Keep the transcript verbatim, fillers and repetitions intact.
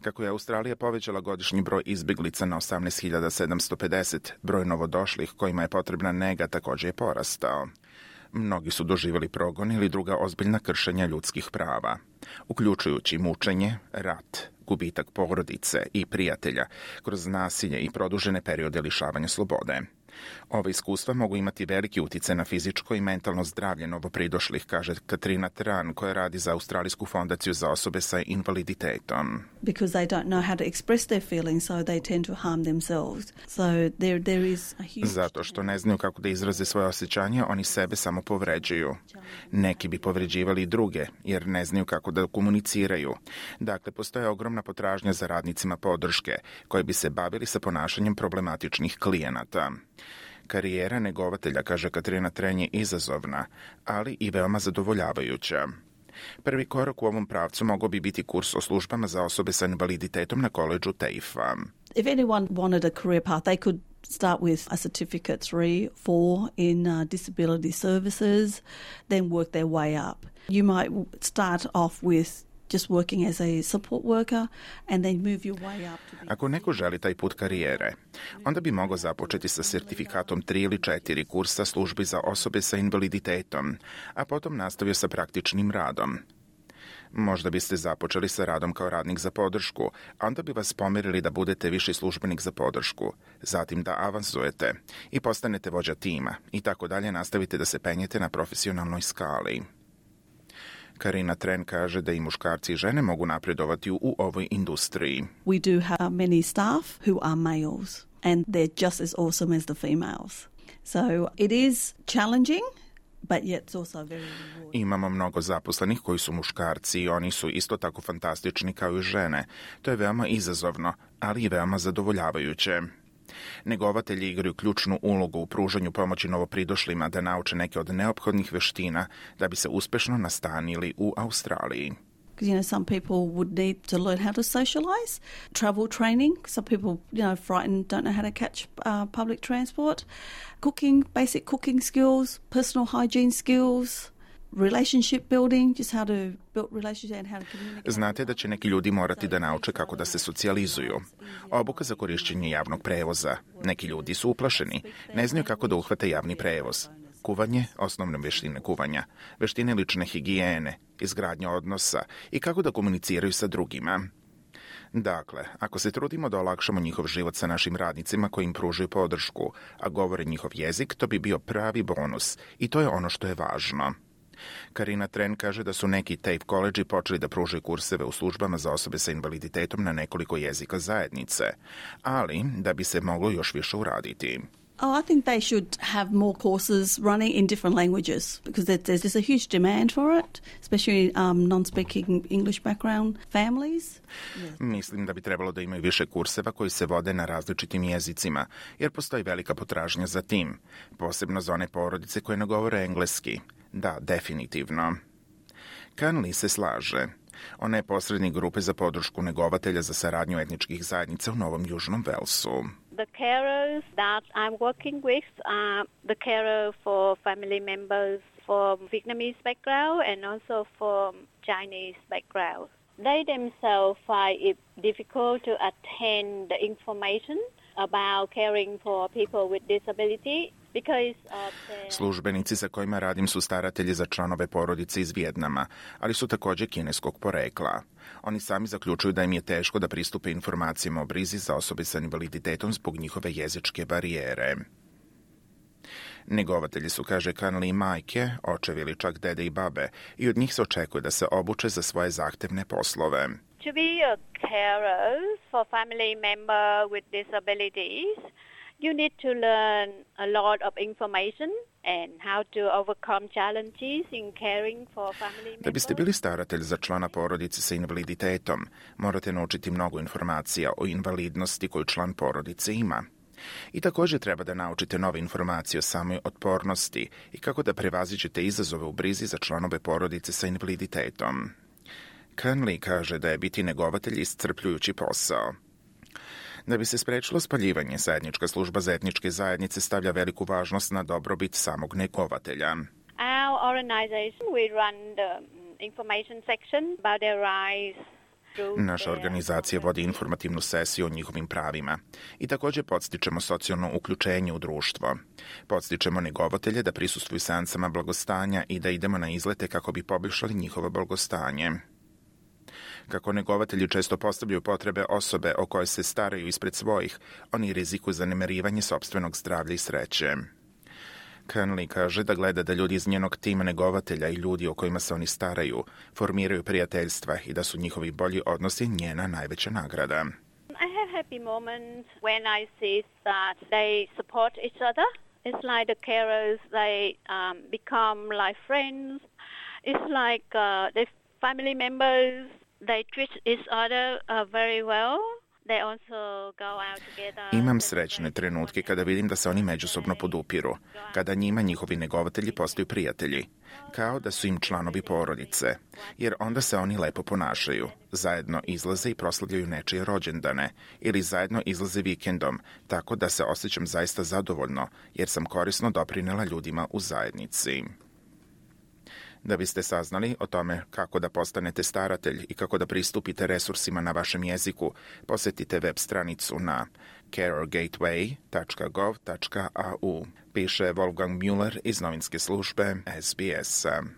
Kako je Australija povećala godišnji broj izbjeglica na osamnaest hiljada sedamsto pedeset, broj novodošlih kojima je potrebna nega također je porastao. Mnogi su doživjeli progon ili druga ozbiljna kršenja ljudskih prava, uključujući mučenje, rat, gubitak porodice i prijatelja kroz nasilje i produžene periode lišavanja slobode. Ova iskustva mogu imati veliki utjecaj na fizičko i mentalno zdravlje novopridošlih, kaže Katrina Tran, koja radi za Australijsku fondaciju za osobe sa invaliditetom. Because they don't know how to express their feelings, so they tend to harm themselves. So there, there is a huge... Zato što ne znaju kako da izraze svoje osjećanja, oni sebe samo povređuju. Neki bi povređivali druge, jer ne znaju kako da komuniciraju. Dakle, postoje ogromna potražnja za radnicima podrške, koji bi se bavili sa ponašanjem problematičnih klijenata. Karijera negovatelja, kaže Katrina Tren, je izazovna, ali i veoma zadovoljavajuća. Prvi korak u ovom pravcu mogao bi biti kurs o službama za osobe sa invaliditetom na koledžu TAFE-a. If anyone wanted a career path, they could start with a certificate three, four in uh, disability services, then work their way up. You might start off with just working as a support worker and then move your way up to be... Ako neko želi taj put karijere, onda bi mogao započeti sa sertifikatom tri ili četiri kursa službi za osobe sa invaliditetom, a potom nastavio sa praktičnim radom. Možda biste započeli sa radom kao radnik za podršku, a onda bi vas pomerili da budete viši službenik za podršku, zatim da avansujete i postanete vođa tima i tako dalje nastavite da se penjete na profesionalnoj skali. Karina Tren kaže da i muškarci i žene mogu napredovati u ovoj industriji. We do have many staff who are males and they're just as awesome as the females. So it is challenging, but yet it's also very rewarding. Imamo mnogo zaposlenih koji su muškarci i oni su isto tako fantastični kao i žene. To je veoma izazovno, ali i veoma zadovoljavajuće. Negovatelji igraju ključnu ulogu u pružanju pomoći novopridošlima da nauče neke od neophodnih veština da bi se uspešno nastanili u Australiji. You know, some people would need to learn how to socialize, travel training. Some people, you know, frightened, don't know how to catch uh, public transport. Cooking, basic cooking skills, personal hygiene skills, relationship building, just how to build relationships and how to communicate. Znate da će neki ljudi morati da nauče kako da se socijalizuju. Obuka za korišćenje javnog prevoza. Neki ljudi su uplašeni, ne znaju kako da uhvate javni prevoz. Kuvanje, osnovne veštine kuvanja, veštine lične higijene, izgradnja odnosa i kako da komuniciraju sa drugima. Dakle, ako se trudimo da olakšamo njihov život sa našim radnicima koji im pružaju podršku, a govore njihov jezik, to bi bio pravi bonus i to je ono što je važno. Karina Tren kaže da su neki TAFE koledži počeli da pružaju kurseve u službama za osobe sa invaliditetom na nekoliko jezika zajednice, ali da bi se moglo još više uraditi. Oh, I think they should have more courses running in different languages because there's, there's a huge demand for it, especially um, non-speaking English background families. Yeah. Mislim da bi trebalo da imaju više kurseva koji se vode na različitim jezicima, jer postoji velika potražnja za tim, posebno za one porodice koje ne govore engleski. Da, definitivno. Kanli se slaže. Ona je posrednik grupe za podršku negovatelja za saradnju etničkih zajednica u Novom Južnom Velsu. The carers that I'm working with are the carer for family members from Vietnamese background and also from Chinese background. They themselves find it difficult to attain the information about caring for people with disability. Službenici sa kojima radim su staratelji za članove porodice iz Vijetnama, ali su također kineskog porekla. Oni sami zaključuju da im je teško da pristupe informacijama o brizi za osobe sa invaliditetom zbog njihove jezičke barijere. Negovatelji su, kaže Kanli, majke, očevi ili čak dede i babe, i od njih se očekuje da se obuče za svoje zahtevne poslove. To be a carer for family member with disabilities, you need to learn a lot of information and how to overcome challenges in caring for family members. Da biste bili staratelj za člana porodice sa invaliditetom, morate naučiti mnogo informacija o invalidnosti koju član porodice ima. I također treba da naučite nove informacije o samoj otpornosti i kako da prevaziđete izazove u brizi za članove porodice sa invaliditetom. Kanli kaže da je biti negovatelj iscrpljujući posao. Da bi se sprečilo spaljivanje, zajednička služba za etničke zajednice stavlja veliku važnost na dobrobit samog negovatelja. Our organization, we run the information section about their rights Naša organizacija vodi informativnu sesiju o njihovim pravima i također podstičemo socijalno uključenje u društvo. Podstičemo negovatelje da prisustvuju seansama blagostanja i da idemo na izlete kako bi poboljšali njihovo blagostanje. Kako negovatelji često postavljaju potrebe osobe o koje se staraju ispred svojih, oni rizikuju zanemarivanje sopstvenog zdravlja i sreće. Conley kaže da gleda da ljudi iz njenog tima negovatelja i ljudi o kojima se oni staraju formiraju prijateljstva i da su njihovi bolji odnosi njena najveća nagrada. I have happy moments when I see that they support each other. It's like the carers, they um, become like friends. It's like uh, the family members, they treat each other uh, very well. Imam srećne trenutke kada vidim da se oni međusobno podupiru, kada njima njihovi negovatelji postaju prijatelji, kao da su im članovi porodice, jer onda se oni lepo ponašaju. Zajedno izlaze i proslavljaju nečije rođendane ili zajedno izlaze vikendom, tako da se osjećam zaista zadovoljno, jer sam korisno doprinela ljudima u zajednici. Da biste saznali o tome kako da postanete staratelj i kako da pristupite resursima na vašem jeziku, posetite web stranicu na carer gateway dot gov dot a u, piše Wolfgang Müller iz novinske službe S B S-a.